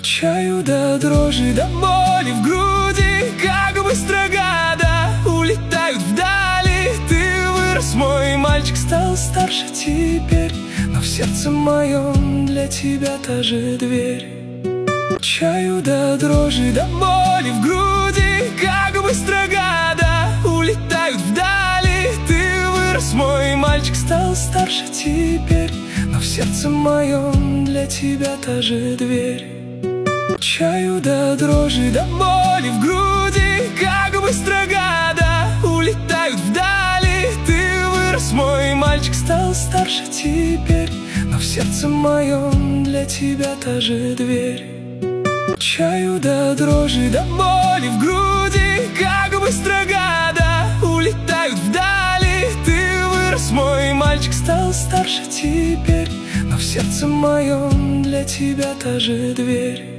Чаю до дрожи, до боли в груди, как быстро года улетают вдали. Ты вырос, мой мальчик, стал старше теперь, но в сердце моем для тебя та же дверь. Чаю до дрожи, до боли в груди, как быстро года улетают вдали. Ты вырос, мой мальчик, стал старше теперь, но в сердце моем для тебя та же дверь. Чаю до дрожи, до боли в груди, как быстро года улетают вдали. Ты вырос, мой мальчик, стал старше теперь, но в сердце моем для тебя та же дверь. Чаю до дрожи, до боли в груди, как быстро года улетают вдали. Ты вырос, мой мальчик, стал старше теперь, но в сердце моем для тебя та же дверь.